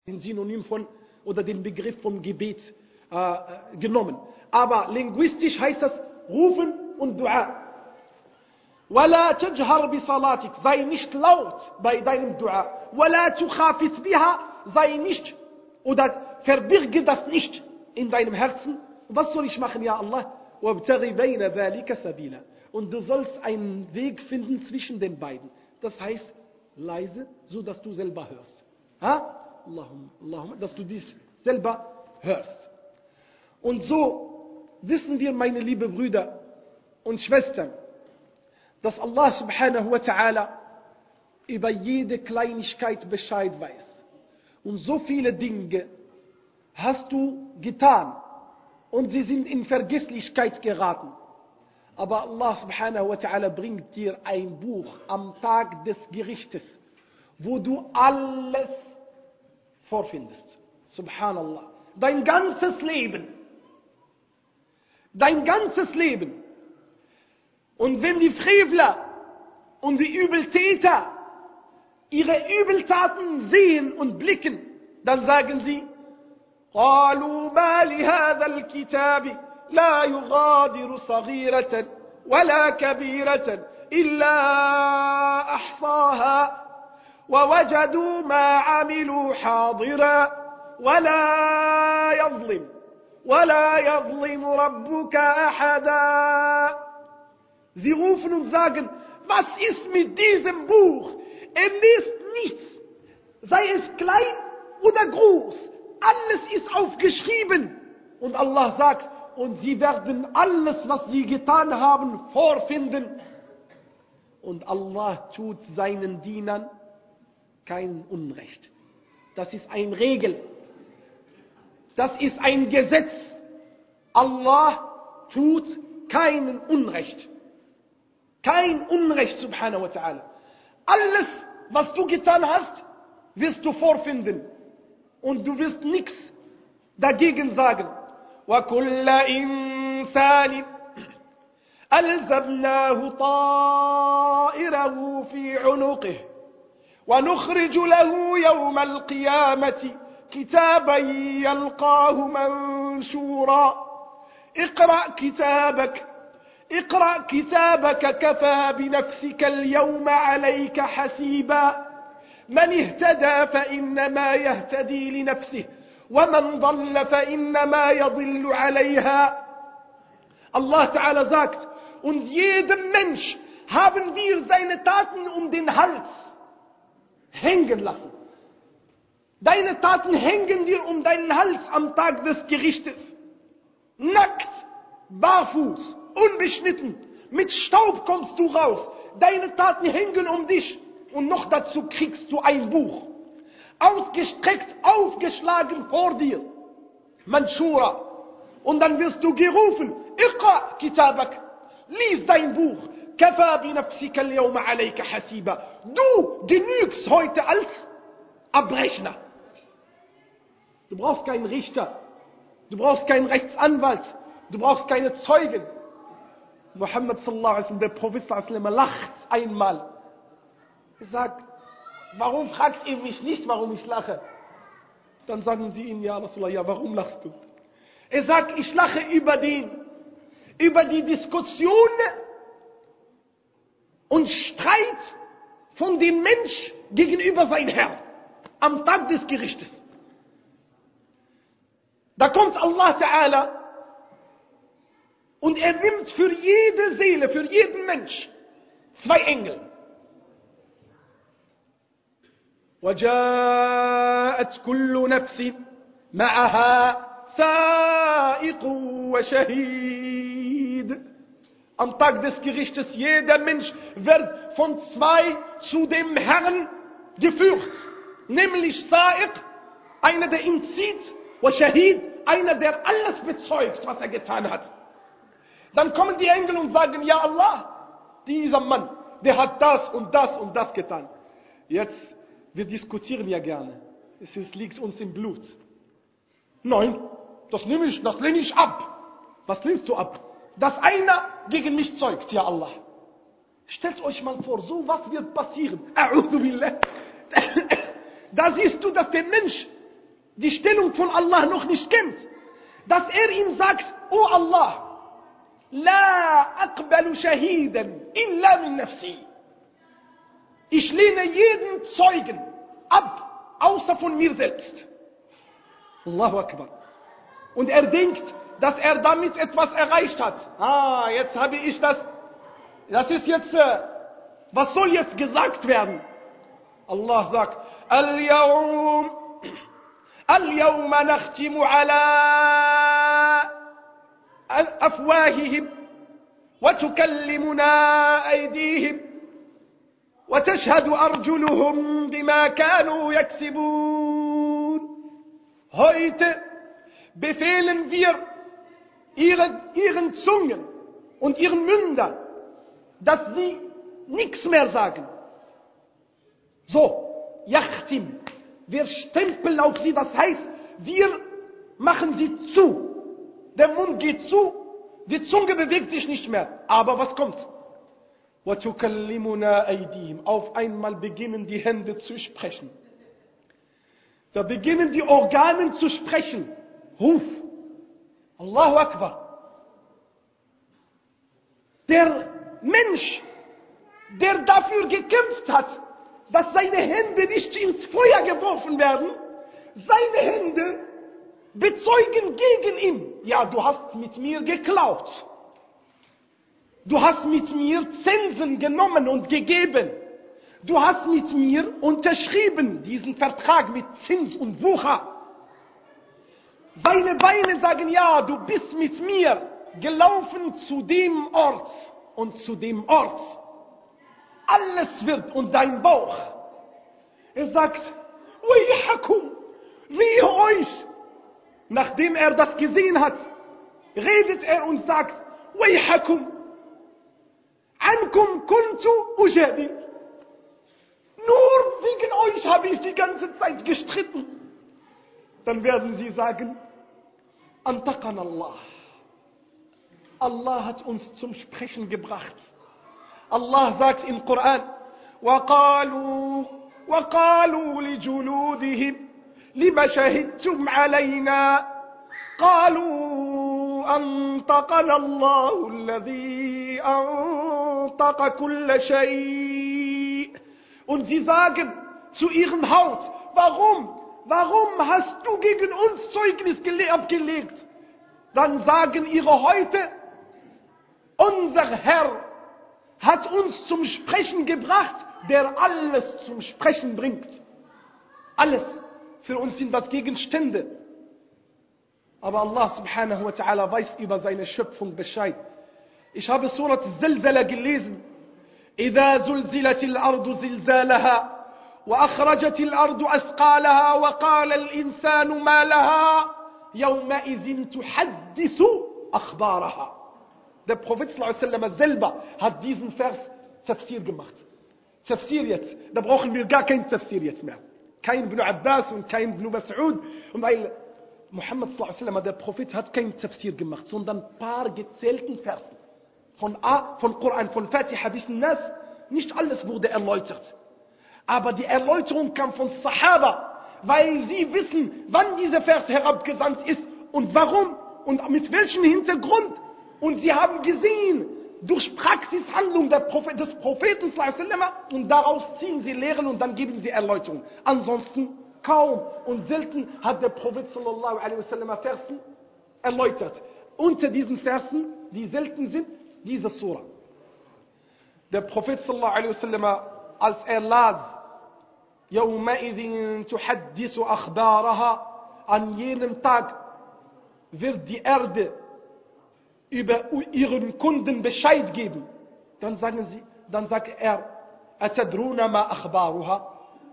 den Synonym von oder den Begriff vom Gebet genommen. Aber linguistisch heißt das rufen und Dua. وَلَا تَجْهَرْ بِصَلَاتِكَ, sei nicht laut bei deinem Dua. وَلَا تُخَافِتْ بِهَا, sei nicht oder verbirge das nicht in deinem Herzen. Was soll ich machen, ja Allah? وَابْتَغِ بَيْنَ ذَلِكَ سَبِيلًا, und du sollst einen Weg finden zwischen den beiden. Das heißt leise, so dass du selber hörst. Allahumma, dass du dies selber hörst. Und so wissen wir, meine lieben Brüder und Schwestern, dass Allah subhanahu wa ta'ala über jede Kleinigkeit Bescheid weiß. Und so viele Dinge hast du getan und sie sind in Vergesslichkeit geraten. Aber Allah subhanahu wa ta'ala bringt dir ein Buch am Tag des Gerichtes, wo du alles vorfindest. Subhanallah. Dein ganzes Leben. Dein ganzes Leben. Und wenn die Frevler und die Übeltäter ihre Übeltaten sehen und blicken, dann sagen sie: قالوا ما لهذا الكتاب لا يغادر صغيرة ولا كبيرة إلا أحصاها ووجدوا ما عملوا حاضرا ولا يظلم ربك أحدا. Sie rufen und sagen: was ist mit diesem Buch? Misst nichts, sei es klein oder groß, alles ist aufgeschrieben. Und Allah sagt, und sie werden alles, was sie getan haben, vorfinden. Und Allah tut seinen Dienern kein Unrecht. Das ist eine Regel. Das ist ein Gesetz. Allah tut kein Unrecht. Kein Unrecht, subhanahu wa ta'ala. Alles, was du getan hast, wirst du vorfinden. Und du wirst nichts dagegen sagen. وَكُلَّ إِنسَانٍ أَلْزَمْنَاهُ طَائِرَهُ فِي عُنُقِهِ وَنُخْرِجُ لَهُ يَوْمَ الْقِيَامَةِ كِتَابًا يَلْقَاهُ مَنْشُورًا اقرأ كتابك كفى بنفسك اليوم عليك حسيبا من اهتدى فإنما يهتدي لنفسه ومن ضل فإنما يضل عليها. Allah Ta'ala sagt, und jedem Mensch haben wir seine Taten um den Hals hängen lassen. Deine Taten hängen dir um deinen Hals am Tag des Gerichtes. Nackt, barfuß, unbeschnitten, mit Staub kommst du raus. Deine Taten hängen um dich. Und noch dazu kriegst du ein Buch. Ausgestreckt, aufgeschlagen vor dir. Manschura. Und dann wirst du gerufen: Iqra kitabak. Lies dein Buch. Kafa bi nafsika al-yawma alayka hasiba. Du genügst heute als Abrechner. Du brauchst keinen Richter. Du brauchst keinen Rechtsanwalt. Du brauchst keine Zeugen. Muhammad sallallahu alaihi wasallam, der Prophet sallallahu alaihi wasallam, lacht einmal. Er sagt: warum fragt ihr mich nicht, warum ich lache? Dann sagen sie ihm: ja Rasulullah, ja, warum lachst du? Er sagt: ich lache über die Diskussion und Streit von dem Mensch gegenüber seinem Herrn am Tag des Gerichtes. Da kommt Allah Ta'ala und er nimmt für jede Seele, für jeden Mensch 2 Engel. وَجَاءَتْ كُلُّ نَفْسٍ مَعَهَا سَائِقٌ وَشَهِيدٌ. Am Tag des Gerichtes, jeder Mensch wird von 2 zu dem Herrn geführt. Nämlich Sa'iq, einer, der ihn zieht, und Shahid, einer, der alles bezeugt, was er getan hat. Dann kommen die Engel und sagen: ja Allah, dieser Mann, der hat das und das und das getan. Jetzt, wir diskutieren ja gerne. Es liegt uns im Blut. Nein, das lehne ich ab. Was lehnst du ab? Dass einer gegen mich zeugt, ja Allah. Stellt euch mal vor, so was wird passieren. A'udhu billah. Da siehst du, dass der Mensch die Stellung von Allah noch nicht kennt, dass er ihm sagt, O Allah, La aqbalu shahidan illa min nafsi. Ich lehne jeden Zeugen ab, außer von mir selbst. Allahu Akbar. Und er denkt, dass er damit etwas erreicht hat. Jetzt habe ich das. Das ist jetzt, was soll jetzt gesagt werden? Allah sagt, Al-Yawma nakhtimu ala afwahihim wa tukallimuna aydihim wa tashhadu arjuluhum bima kanu yaksibun. Heute befehlen wir ihren Zungen und ihren Mündern, dass sie nichts mehr sagen. So, Yachtim, wir stempeln auf sie, das heißt, wir machen sie zu. Der Mund geht zu, die Zunge bewegt sich nicht mehr. Aber was kommt? وَتُكَلِّمُنَا أَيْدِيهِمْ. Auf einmal beginnen die Hände zu sprechen. Da beginnen die Organe zu sprechen. Ruf. Allahu Akbar. Der Mensch, der dafür gekämpft hat, dass seine Hände nicht ins Feuer geworfen werden, seine Hände bezeugen gegen ihn. Ja, du hast mit mir geklaut. Du hast mit mir Zinsen genommen und gegeben. Du hast mit mir unterschrieben, diesen Vertrag mit Zins und Wucher. Seine Beine sagen, ja, du bist mit mir gelaufen zu dem Ort und zu dem Ort. Alles wird und dein Bauch. Er sagt, Wayhakum, wehe euch. Nachdem er das gesehen hat, redet er und sagt, Wayhakum, ankum kuntu ujadil. Nur wegen euch habe ich die ganze Zeit gestritten. Dann werden sie sagen, Antaqan Allah. Allah hat uns zum Sprechen gebracht. Allah sagt im Koran, وَقَالُوا لِجُلُودِهِمْ لِمَ شَهِدْتُمْ عَلَيْنَا قَالُوا أَنْطَقَنَا اللَّهُ الَّذِي أَنْطَقَ كُلَّ شَيْءٍ. Und sie sagen zu ihrem Haut, warum hast du gegen uns Zeugnis abgelegt? Dann sagen ihre Häute, unser Herr hat uns zum Sprechen gebracht, der alles zum Sprechen bringt. Alles. Für uns sind das Gegenstände. Aber Allah subhanahu wa ta'ala weiß über seine Schöpfung Bescheid. Ich habe Surat Zilzala gelesen. إذا زلزلت الأرض زلزالها وأخرجت الأرض أثقالها وقال الإنسان ما لها يومئذ تحدث أخبارها. Der Prophet sallallahu alaihi wasallam selber hat diesen Vers Tafsir gemacht. Tafsir jetzt. Da brauchen wir gar kein Tafsir jetzt mehr. Kein Ibn Abbas und kein Ibn Mas'ud. Und weil Muhammad sallallahu alaihi wasallam, der Prophet, hat kein Tafsir gemacht, sondern ein paar gezählten Versen. Von Koran, von Fatiha bis Nas. Nicht alles wurde erläutert. Aber die Erläuterung kam von Sahaba, weil sie wissen, wann dieser Vers herabgesandt ist und warum und mit welchem Hintergrund. Und sie haben gesehen, durch Praxishandlung des Propheten und daraus ziehen sie Lehren und dann geben sie Erläuterung. Ansonsten kaum und selten hat der Prophet sallallahu alaihi wasallam Versen erläutert. Unter diesen Versen, die selten sind, diese Surah. Der Prophet sallallahu alaihi wasallam, als er las, يَوْمَئِذٍ تُحَدِّثُ أَخْبَارَهَا, an jenem Tag wird die Erde über ihren Kunden Bescheid geben. Dann sagt er, أَتَدْرُونَ مَا أَخْبَارُهَا.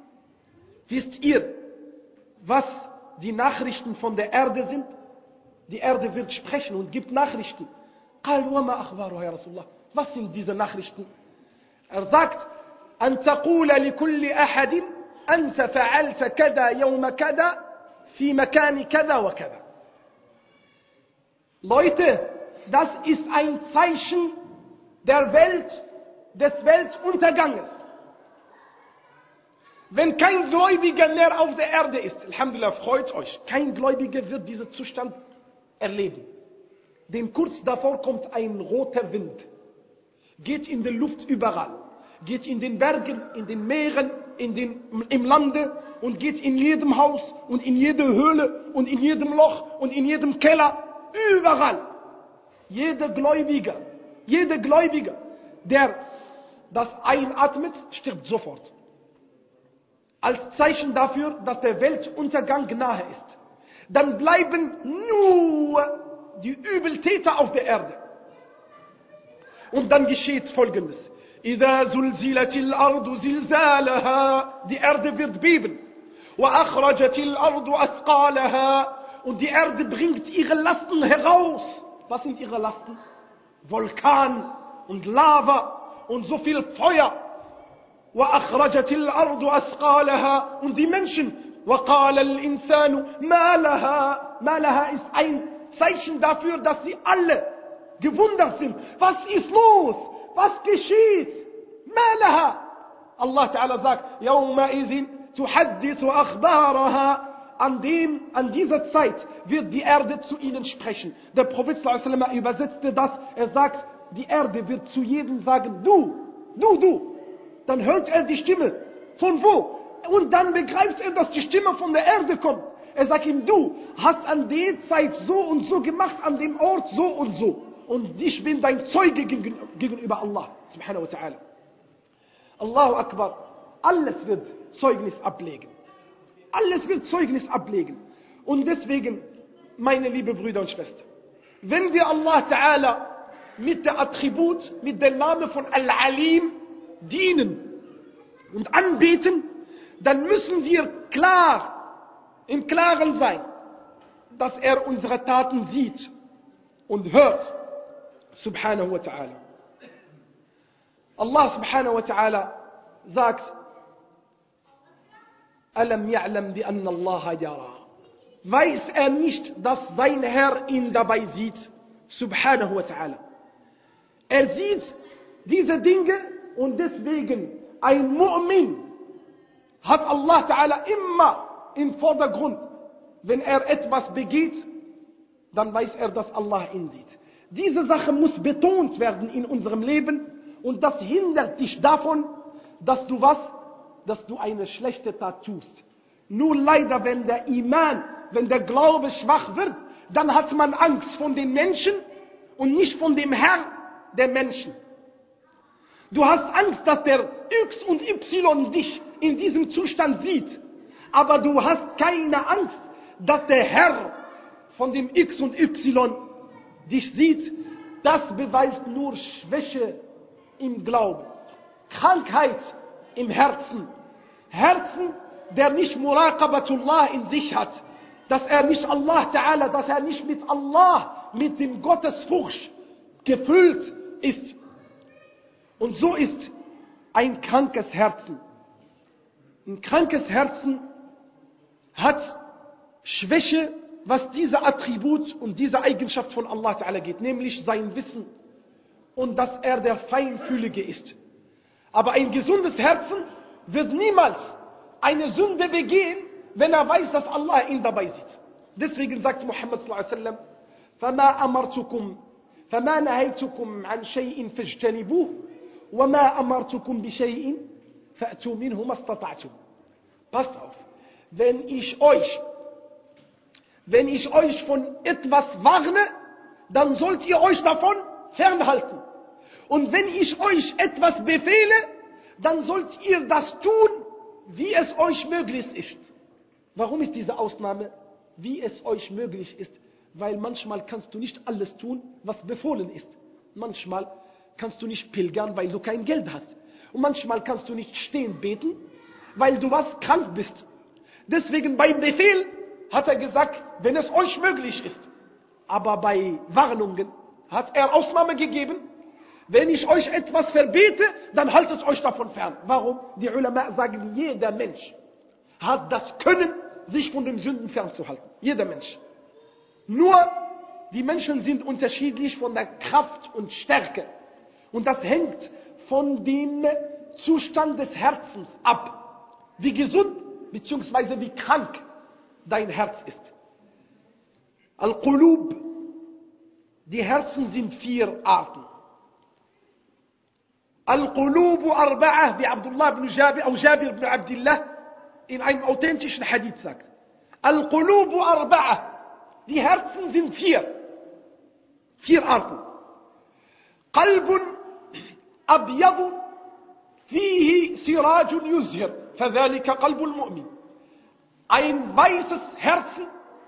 Wisst ihr, was die Nachrichten von der Erde sind? Die Erde wird sprechen und gibt Nachrichten. قَالُوا وَمَا أَخْبَارُهَا يَا رَسُولَ اللَّهِ. Was sind diese Nachrichten? Er sagt, أَن تَقُولَ لِكُلِّ أَحَدٍ أَنْتَ فَعَلْتَ كَذَا يَوْمَ كَذَا فِي مَكَانِ كَذَا وَكَذَا. Leute, das ist ein Zeichen des Weltunterganges. Wenn kein Gläubiger mehr auf der Erde ist, Alhamdulillah, freut euch, kein Gläubiger wird diesen Zustand erleben. Denn kurz davor kommt ein roter Wind, geht in der Luft überall, geht in den Bergen, in den Meeren, im Lande und geht in jedem Haus und in jede Höhle und in jedem Loch und in jedem Keller, überall. Jeder Gläubiger, der das einatmet, stirbt sofort. Als Zeichen dafür, dass der Weltuntergang nahe ist. Dann bleiben nur die Übeltäter auf der Erde. Und dann geschieht Folgendes. إِذَا زُلْزِلَتِ الْأَرْضُ زِلْزَالَهَا. Die Erde wird beben. وَأَخْرَجَتِ الْأَرْضُ أَثْقَالَهَا. Und die Erde bringt ihre Lasten heraus. Was sind ihre Lasten? Vulkan und Lava und so viel Feuer. وَأَخْرَجَتِ الْأَرْضُ أَثْقَالَهَا. Und die Menschen. وَقَالَ الْإِنسَانُ مَا لَهَا. مَا لَهَا ist ein Zeichen dafür, dass sie alle gewundert sind. Was ist los? Was geschieht? مَا لَهَا. Allah Ta'ala sagt, يَوْمَئِذٍ تُحَدِّثُ أَخْبَارَهَا. An dieser Zeit wird die Erde zu ihnen sprechen. Der Prophet sallallahu alaihi wasallam übersetzte das. Er sagt, die Erde wird zu jedem sagen, du. Dann hört er die Stimme. Von wo? Und dann begreift er, dass die Stimme von der Erde kommt. Er sagt ihm, du hast an der Zeit so und so gemacht, an dem Ort so und so. Und ich bin dein Zeuge gegenüber Allah, subhanahu wa ta'ala. Allahu Akbar. Alles wird Zeugnis ablegen. Alles wird Zeugnis ablegen. Und deswegen, meine liebe Brüder und Schwestern, wenn wir Allah Ta'ala mit der Attribut, mit dem Namen von Al-Alim dienen und anbeten, dann müssen wir im Klaren sein, dass er unsere Taten sieht und hört. Subhanahu wa ta'ala. Allah subhanahu wa ta'ala sagt, Alam ya'lam bi anna Allah yara. Weiß er nicht, dass sein Herr ihn dabei sieht? Subhanahu wa ta'ala. Er sieht diese Dinge und deswegen ein Mu'min hat Allah Ta'ala immer im Vordergrund. Wenn er etwas begeht, dann weiß er, dass Allah ihn sieht. Diese Sache muss betont werden in unserem Leben und das hindert dich davon, dass du eine schlechte Tat tust. Nur leider, wenn der Iman, wenn der Glaube schwach wird, dann hat man Angst von den Menschen und nicht von dem Herr der Menschen. Du hast Angst, dass der X und Y dich in diesem Zustand sieht. Aber du hast keine Angst, dass der Herr von dem X und Y dich sieht. Das beweist nur Schwäche im Glauben. Krankheit im Herzen. Herzen, der nicht Muraqabatullah in sich hat. Dass er nicht Allah Ta'ala, dass er nicht mit Allah, mit dem Gottesfurcht gefüllt ist. Und so ist ein krankes Herzen. Ein krankes Herzen hat Schwäche, was diese Attribut und diese Eigenschaft von Allah Ta'ala geht, nämlich sein Wissen und dass er der Feinfühlige ist. Aber ein gesundes Herzen wird niemals eine Sünde begehen, wenn er weiß, dass Allah ihn dabei sieht. Deswegen sagt Muhammad sallallahu alaihi wasallam, فَمَا أَمَرْتُكُمْ فَمَا نَهَيْتُكُمْ عَنْ شَيْءٍ فَاجْتَنِبُوهُ وَمَا أَمَرْتُكُمْ بِشَيْءٍ فَأْتُوا مِنْهُ مَا اسْتَطَعْتُمْ. Passt auf, wenn ich euch von etwas warne, dann sollt ihr euch davon fernhalten. Und wenn ich euch etwas befehle, dann sollt ihr das tun, wie es euch möglich ist. Warum ist diese Ausnahme, wie es euch möglich ist? Weil manchmal kannst du nicht alles tun, was befohlen ist. Manchmal kannst du nicht pilgern, weil du kein Geld hast. Und manchmal kannst du nicht stehen beten, weil du krank bist. Deswegen beim Befehl hat er gesagt, wenn es euch möglich ist. Aber bei Warnungen hat er Ausnahme gegeben. Wenn ich euch etwas verbiete, dann haltet euch davon fern. Warum? Die Ulama sagen, jeder Mensch hat das Können, sich von den Sünden fernzuhalten. Jeder Mensch. Nur die Menschen sind unterschiedlich von der Kraft und Stärke. Und das hängt von dem Zustand des Herzens ab. wie gesund bzw. wie krank dein Herz ist. Al-Qulub, die Herzen sind 4 Arten. Al-Qulubu arba'ah, wie Abdullah ibn Jabir, oder Jabir ibn Abdullah in einem authentischen Hadith sagt. Al-Qulubu arba'ah, die Herzen sind 4 Arten. Qalbun abyadu fihi sirajun yuzhir, fadhalika qalbul mu'min. Ein weißes Herzen,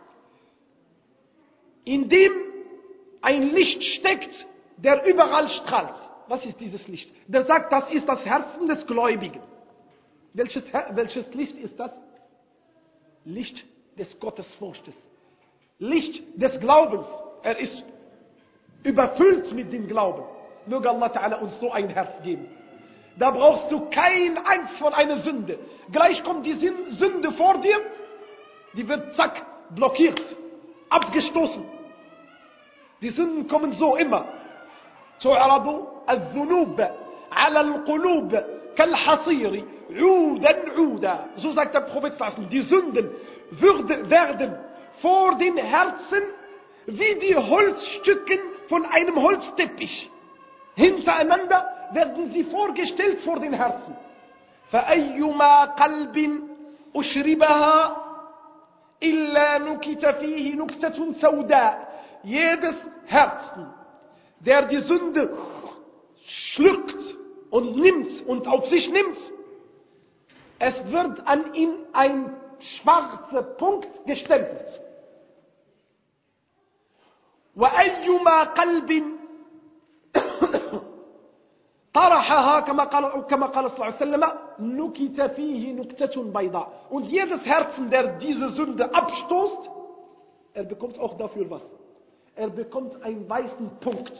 in dem ein Licht steckt, der überall strahlt. Was ist dieses Licht? Der sagt, das ist das Herzen des Gläubigen. Welches Licht ist das? Licht des Gottesfurstes. Licht des Glaubens. Er ist überfüllt mit dem Glauben. Möge Allah Ta'ala uns so ein Herz geben. Da brauchst du keine Angst vor einer Sünde. Gleich kommt die Sünde vor dir, die wird zack, blockiert, abgestoßen. Die Sünden kommen so immer. تعرض الذنوب على القلوب كالحصير عودا عودا. So sagt der Prophet, die Sünden werden vor den Herzen wie die Holzstücken von einem Holzteppich. Hintereinander werden sie vorgestellt vor den Herzen. فأيما قلب أشربها إلا نكت فيه نكتة سوداء. Jedes Herzen, der die Sünde schluckt und nimmt und auf sich nimmt, es wird an ihn ein schwarzer Punkt gestempelt. وأيما قلب طرحها كما قال صلى الله عليه وسلم نكت فيه نكتة بيضاء. Und jedes Herzen, der diese Sünde abstoßt, er bekommt auch dafür was. Er bekommt einen weißen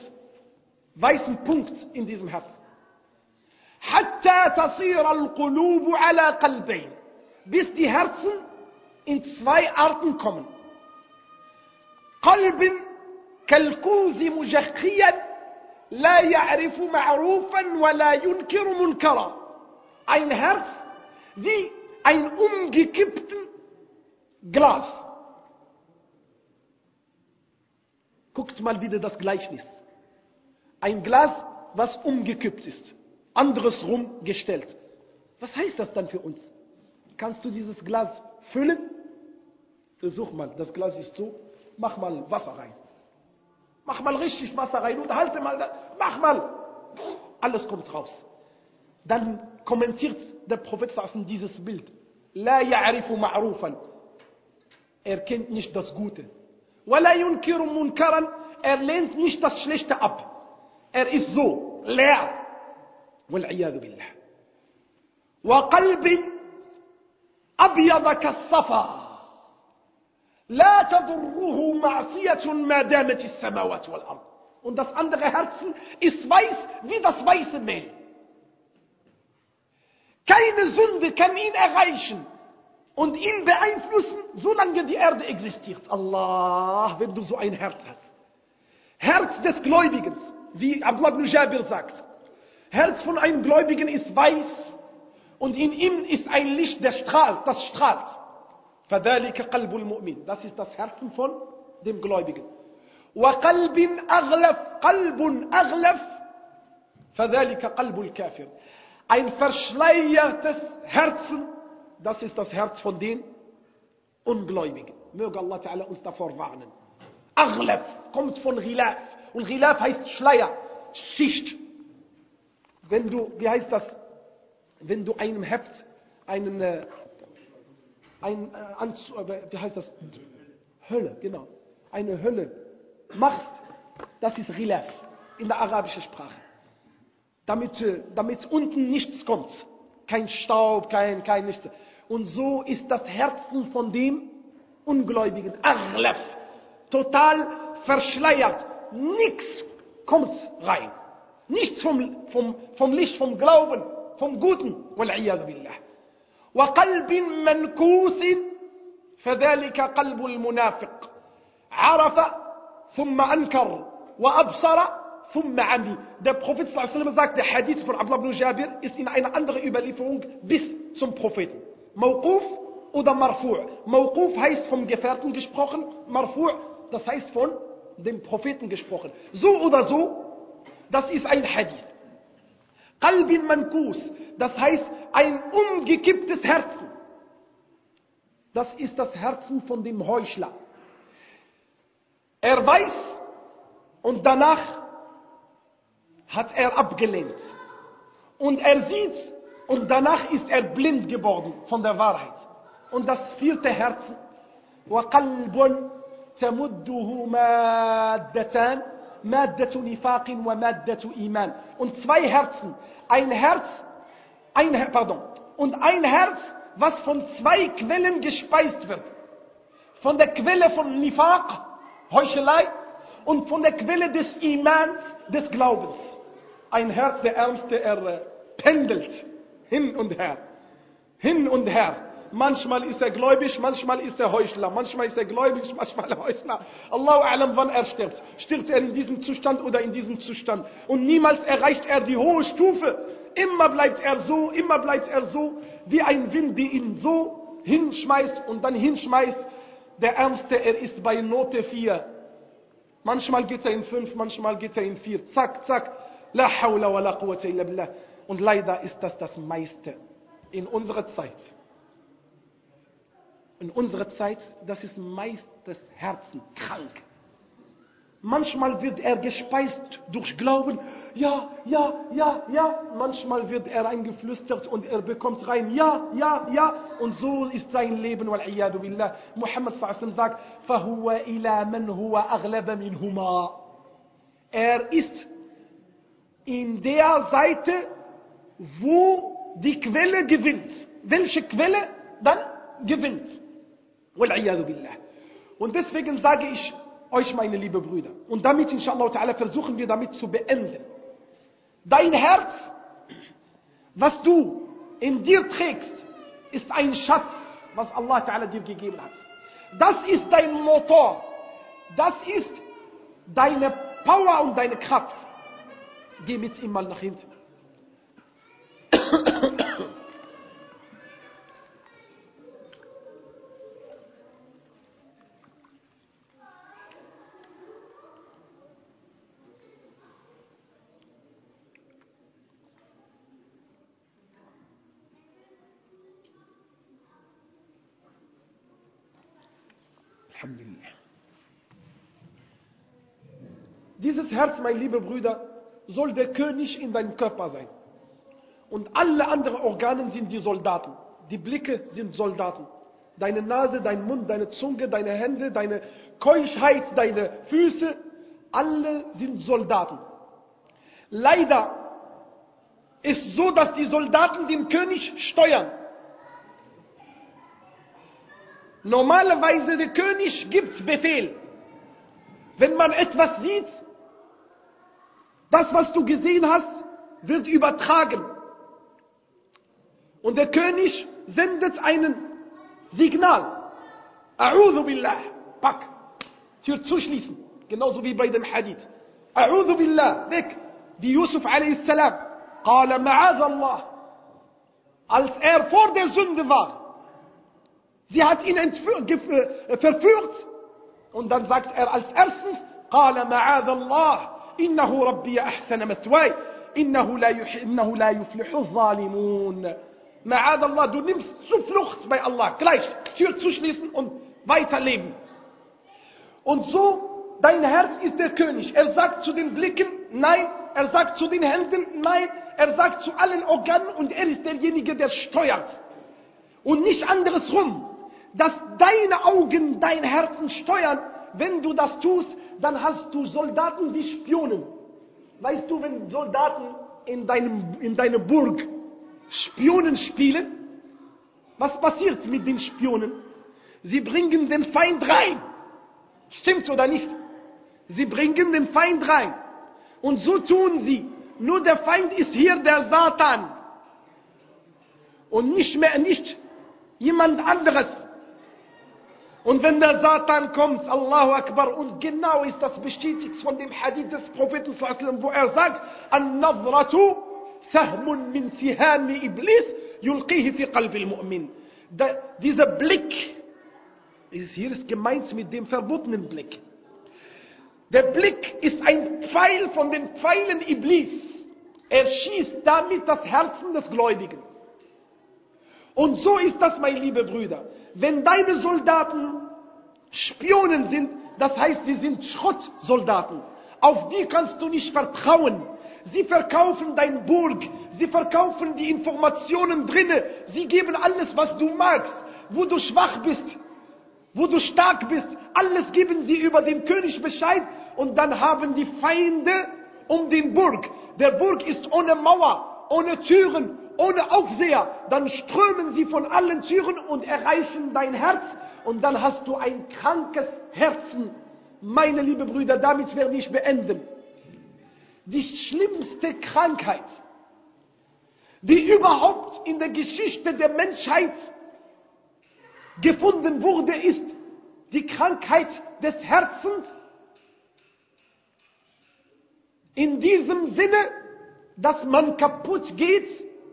Punkt in diesem Herzen. حتى تصير القلوب على قلبين, bis die Herzen in 2 Arten kommen. قلب كالكوز مجخيا لا يعرف معروفا ولا ينكر منكرا. Ein Herz wie ein umgekippten Glas. Guckt mal wieder das Gleichnis. Ein Glas, was umgekippt ist, andersrum gestellt. Was heißt das dann für uns? Kannst du dieses Glas füllen? Versuch mal, das Glas ist so, mach mal Wasser rein. Mach mal richtig Wasser rein und halte mal, mach mal. Alles kommt raus. Dann kommentiert der Prophet dieses Bild. La ya'rifu ma'rufan. Er kennt nicht das Gute. Wala yunkiru munkaran. Er lehnt nicht das Schlechte ab. Er ist so leer. Wal'iyadu billah. Wa qalbin abyada kas-safa. La tadurruhu ma'siyatun ma damat as-samawati wal ard. Und das andere Herzen ist weiß wie das weiße Mehl. Keine Sünde kann ihn erreichen und ihn beeinflussen, solange die Erde existiert. Allah, wenn du so ein Herz hast. Herz des Gläubigen, wie Abdullah ibn Jabir sagt. Herz von einem Gläubigen ist weiß und in ihm ist ein Licht, das strahlt. فَذَلِكَ قَلْبُ الْمُؤْمِنِ. Das ist das Herzen von dem Gläubigen. وَقَلْبٍ أَغْلَفْ فَذَلِكَ قَلْبُ الْكَافِرِ. Ein verschleiertes Herzen, das ist das Herz von den Ungläubigen. Möge Allah Ta'ala uns davor warnen. Aghlaf kommt von Ghilaf. Und Ghilaf heißt Schleier, Schicht. Wenn du, wie heißt das? Wenn du einem Heft, wie heißt das? Hölle, genau. Eine Hölle machst, das ist Ghilaf in der arabischen Sprache. Damit unten nichts kommt. Kein Staub, kein nichts. Und so ist das Herzen von dem Ungläubigen. Aghlaf. Total verschleiert. Nichts kommt rein. Nichts vom Licht, vom Glauben, vom Guten. Wal'iyadu billah. وقلب منكوس فذلك قلب المنافق عرف ثم أنكر وأبصر ثم عمي. Der Prophet sallallahu alaihi wasallam sagt, der Hadith von Abdullah ibn Jabir ist in einer anderen Überlieferung bis zum Propheten. Mawquf oder Marfu'. Mawquf heißt vom Gefährten gesprochen, Marfu' das heißt von dem Propheten gesprochen. So oder so, das ist ein Hadith. Qalbin Mankus, das heißt ein umgekipptes Herzen. Das ist das Herzen von dem Heuchler. Er weiß und danach hat er abgelehnt. Und er sieht und danach ist er blind geworden von der Wahrheit. Und das vierte Herz, وَقَلْبٌ تَمُدُّهُ مَادَّتَانِ مَادَّةُ نِفَاقٍ وَمَادَّةُ إِيمَانٍ. Und zwei Herzen, ein Herz, und ein Herz, was von zwei Quellen gespeist wird. Von der Quelle von Nifaq, Heuchelei, und von der Quelle des Imans, des Glaubens. Ein Herz, der Ärmste, er pendelt hin und her. Hin und her. Manchmal ist er gläubig, manchmal ist er Heuchler. Manchmal ist er gläubig, manchmal Heuchler. Allahu a'lam, wann er stirbt. Stirbt er in diesem Zustand oder in diesem Zustand. Und niemals erreicht er die hohe Stufe. Immer bleibt er so, wie ein Wind, der ihn so hinschmeißt und dann hinschmeißt. Der Ärmste, er ist bei Note 4. Manchmal geht er in 5, manchmal geht er in 4. Zack, zack. La hawla wa la quwwata illa billah. Und leider ist das das meiste in unserer Zeit. In unserer Zeit, das ist meist das Herzen krank. Manchmal wird er gespeist durch Glauben. Ja. Manchmal wird er eingeflüstert und er bekommt rein. Ja. Und so ist sein Leben. Wal-iyadu billah. Muhammad s.a.w. sagt, فَهُوَ إِلَى مَنْ هُوَ أَغْلَبَ مِنْهُمَا. Er ist in der Seite, wo die Quelle gewinnt. Welche Quelle dann gewinnt? Wal-iyadu billah. Und deswegen sage ich euch, meine lieben Brüder, und damit inshallah ta'ala versuchen wir damit zu beenden. Dein Herz, was du in dir trägst, ist ein Schatz, was Allah ta'ala dir gegeben hat. Das ist dein Motor. Das ist deine Power und deine Kraft. Geh mit ihm mal nach hinten. Alhamdulillah. Dieses Herz, meine lieben Brüder, soll der König in deinem Körper sein. Und alle anderen Organe sind die Soldaten. Die Blicke sind Soldaten. Deine Nase, dein Mund, deine Zunge, deine Hände, deine Keuschheit, deine Füße, alle sind Soldaten. Leider ist so, dass die Soldaten den König steuern. Normalerweise der König gibt Befehl. Wenn man etwas sieht, das, was du gesehen hast, wird übertragen. Und der König sendet einen Signal. A'udhu billah. Pack. Tür zuschließen. Genauso wie bei dem Hadith. A'udhu billah. Weg. Wie Yusuf a.s. Qala ma'adha Allah. Als er vor der Sünde war. Sie hat ihn verführt. Und dann sagt er als erstes, Qala ma'adha Allah. Innahu Rabbi ahsana mathway. Innahu la yuflihu zalimun. Ma'adha Allah, du nimmst Zuflucht bei Allah. Gleich, Tür zuschließen und weiterleben. Und so, dein Herz ist der König. Er sagt zu den Blicken, nein. Er sagt zu den Händen, nein. Er sagt zu allen Organen und er ist derjenige, der steuert. Und nicht andersrum. Dass deine Augen dein Herzen steuern, wenn du das tust, dann hast du Soldaten wie Spionen. Weißt du, wenn Soldaten in deiner Burg Spionen spielen, was passiert mit den Spionen? Sie bringen den Feind rein. Stimmt's oder nicht? Sie bringen den Feind rein. Und so tun sie. Nur der Feind ist hier der Satan. Und nicht jemand anderes. Und wenn der Satan kommt, Allahu Akbar, und genau ist das bestätigt von dem Hadith des Propheten, wo er sagt, An-Nazratu sahmun min sihami Iblis, yulqihi fi qalbi al-Mu'min. Dieser Blick, hier ist gemeint mit dem verbotenen Blick. Der Blick ist ein Pfeil von den Pfeilen Iblis. Er schießt damit das Herzen des Gläubigen. Und so ist das, meine liebe Brüder. Wenn deine Soldaten Spionen sind, das heißt, sie sind Schrottsoldaten. Auf die kannst du nicht vertrauen. Sie verkaufen dein Burg. Sie verkaufen die Informationen drinne. Sie geben alles, was du magst. Wo du schwach bist, wo du stark bist. Alles geben sie über den König Bescheid. Und dann haben die Feinde um den Burg. Der Burg ist ohne Mauer, ohne Türen, ohne Aufseher. Dann strömen sie von allen Türen und erreichen dein Herz. Und dann hast du ein krankes Herzen. Meine liebe Brüder, damit werde ich beenden. Die schlimmste Krankheit, die überhaupt in der Geschichte der Menschheit gefunden wurde, ist die Krankheit des Herzens. In diesem Sinne, dass man kaputt geht,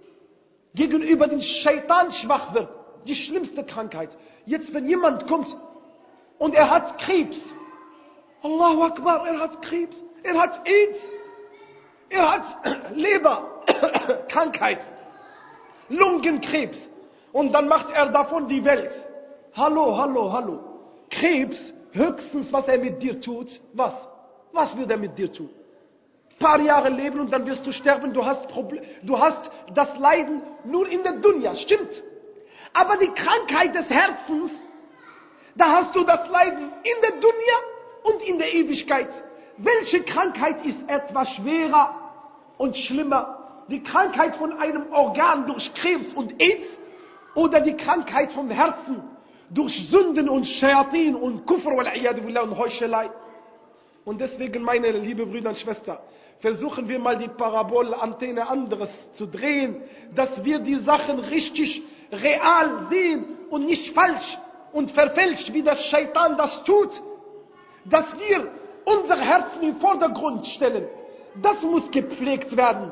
gegenüber dem Scheitan schwach wird. Die schlimmste Krankheit. Jetzt, wenn jemand kommt und er hat Krebs. Allahu Akbar, er hat Krebs. Er hat AIDS. Er hat Leberkrankheit. Lungenkrebs. Und dann macht er davon die Welt. Hallo. Krebs, höchstens was er mit dir tut. Was? Was wird er mit dir tun? Paar Jahre leben und dann wirst du sterben. Du hast das Leiden nur in der Dunya. Stimmt. Aber die Krankheit des Herzens, da hast du das Leiden in der Dunya und in der Ewigkeit. Welche Krankheit ist etwas schwerer und schlimmer? Die Krankheit von einem Organ durch Krebs und AIDS oder die Krankheit vom Herzen durch Sünden und Shayatin und Kufr und Heuchelei? Und deswegen, meine liebe Brüder und Schwestern, versuchen wir mal die Parabolantenne anderes zu drehen, dass wir die Sachen richtig real sehen und nicht falsch und verfälscht, wie das Shaitan das tut. Dass wir unser Herzen im Vordergrund stellen. Das muss gepflegt werden.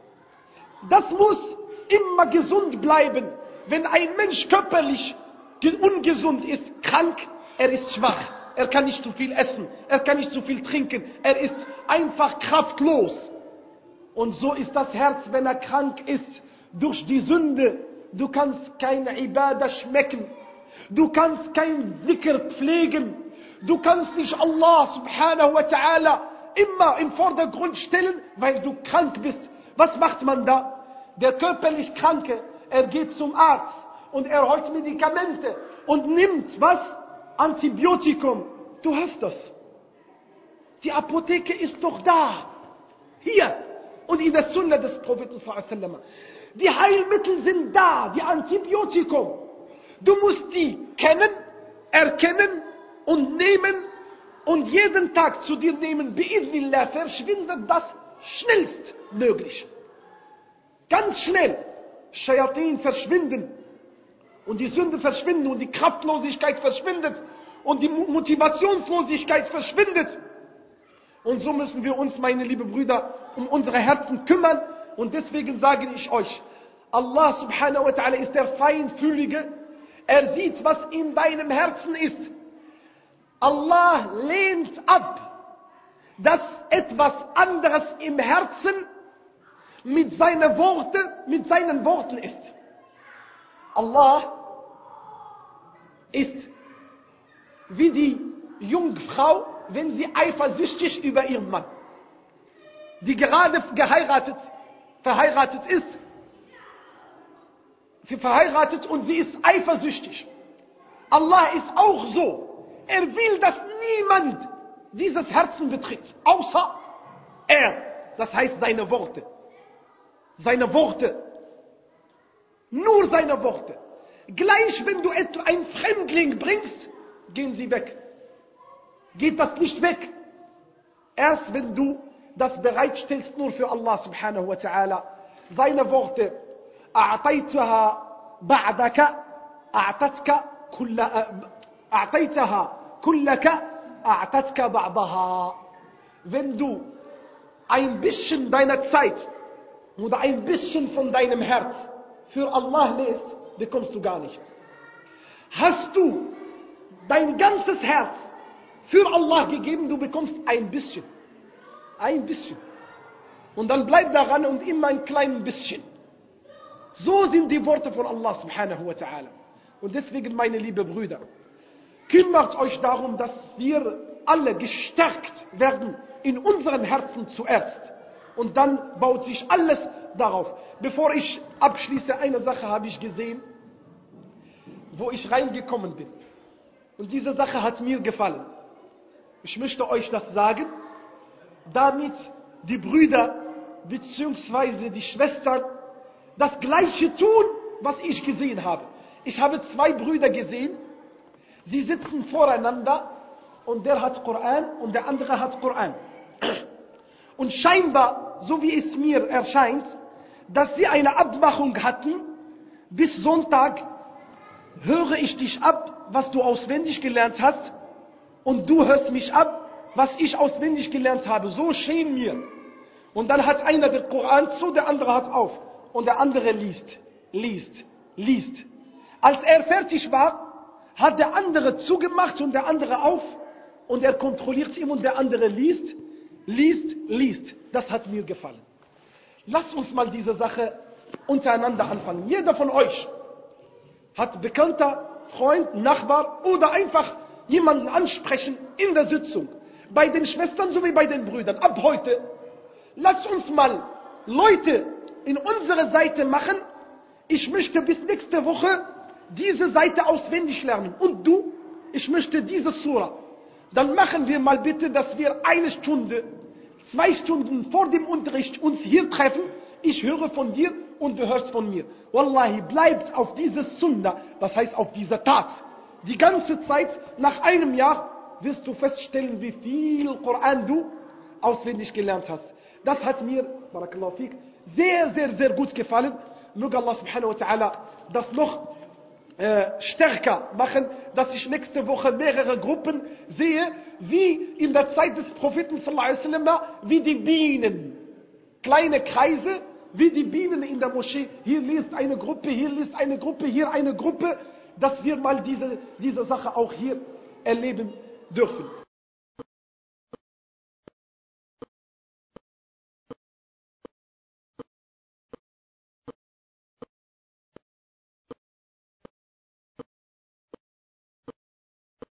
Das muss immer gesund bleiben. Wenn ein Mensch körperlich ungesund ist, krank, er ist schwach. Er kann nicht zu viel essen. Er kann nicht zu viel trinken. Er ist einfach kraftlos. Und so ist das Herz, wenn er krank ist, durch die Sünde. Du kannst keine Ibadah schmecken. Du kannst kein Zikr pflegen. Du kannst nicht Allah subhanahu wa ta'ala immer im Vordergrund stellen, weil du krank bist. Was macht man da? Der körperlich Kranke, er geht zum Arzt und er holt Medikamente und nimmt was? Antibiotikum. Du hast das. Die Apotheke ist doch da. Hier. Und in der Sunna des Propheten sallallahu alaihi wasallam. Die Heilmittel sind da. Die Antibiotikum. Du musst die kennen, erkennen und nehmen und jeden Tag zu dir nehmen. Bi'idhnillah verschwindet das schnellstmöglich. Ganz schnell. Shayatin verschwinden. Und die Sünde verschwinden und die Kraftlosigkeit verschwindet und die Motivationslosigkeit verschwindet. Und so müssen wir uns, meine lieben Brüder, um unsere Herzen kümmern. Und deswegen sage ich euch, Allah subhanahu wa ta'ala ist der Feinfühlige. Er sieht, was in deinem Herzen ist. Allah lehnt ab, dass etwas anderes im Herzen mit seinen Worten ist. Allah ist wie die Jungfrau, wenn sie eifersüchtig über ihren Mann, die gerade verheiratet ist. Sie verheiratet und sie ist eifersüchtig. Allah ist auch so. Er will, dass niemand dieses Herzen betritt, außer er. Das heißt seine Worte. Seine Worte. Nur seine Worte. Gleich wenn du einen Fremdling bringst, gehen sie weg. Geht das nicht weg. Erst wenn du das bereitstellst nur für Allah subhanahu wa ta'ala. Seine Worte. أعطيتها كلك أعطتك بعضها. Wenn du ein bisschen deiner Zeit oder ein bisschen von deinem Herz für Allah lässt, bekommst du gar nichts. hast du dein ganzes Herz für Allah gegeben, du bekommst ein bisschen. Ein bisschen. Und dann bleib daran und immer ein klein bisschen. So sind die Worte von Allah subhanahu wa ta'ala. Und deswegen, meine lieben Brüder, kümmert euch darum, dass wir alle gestärkt werden in unseren Herzen zuerst. Und dann baut sich alles darauf. Bevor ich abschließe, eine Sache habe ich gesehen, wo ich reingekommen bin. Und diese Sache hat mir gefallen. Ich möchte euch das sagen, damit die Brüder bzw. die Schwestern das Gleiche tun, was ich gesehen habe. Ich habe 2 Brüder gesehen, sie sitzen voreinander und der hat Koran und der andere hat Koran. Und scheinbar, so wie es mir erscheint, dass sie eine Abmachung hatten, bis Sonntag höre ich dich ab, was du auswendig gelernt hast, und du hörst mich ab, was ich auswendig gelernt habe. So schien mir. Und dann hat einer den Koran zu, der andere hat auf. Und der andere liest. Als er fertig war, hat der andere zugemacht und der andere auf. Und er kontrolliert ihn und der andere liest. Das hat mir gefallen. Lasst uns mal diese Sache untereinander anfangen. Jeder von euch hat Bekannter, Freund, Nachbar oder einfach jemanden ansprechen in der Sitzung. Bei den Schwestern sowie bei den Brüdern. Ab heute, lasst uns mal Leute in unsere Seite machen. Ich möchte bis nächste Woche diese Seite auswendig lernen. Und du, ich möchte diese Surah. Dann machen wir mal bitte, dass wir 1 Stunde, 2 Stunden vor dem Unterricht uns hier treffen. Ich höre von dir und du hörst von mir. Wallahi, bleibt auf diese Sunnah, das heißt auf dieser Tat. Die ganze Zeit, nach einem Jahr, wirst du feststellen, wie viel Koran du auswendig gelernt hast. Das hat mir, barakallahu fik, sehr gut gefallen. Möge Allah subhanahu wa ta'ala das noch stärker machen, dass ich nächste Woche mehrere Gruppen sehe, wie in der Zeit des Propheten sallallahu alaihi wasallam, wie die Bienen. Kleine Kreise, wie die Bienen in der Moschee. Hier liest eine Gruppe, hier liest eine Gruppe, hier eine Gruppe, dass wir mal diese Sache auch hier erleben dürfen.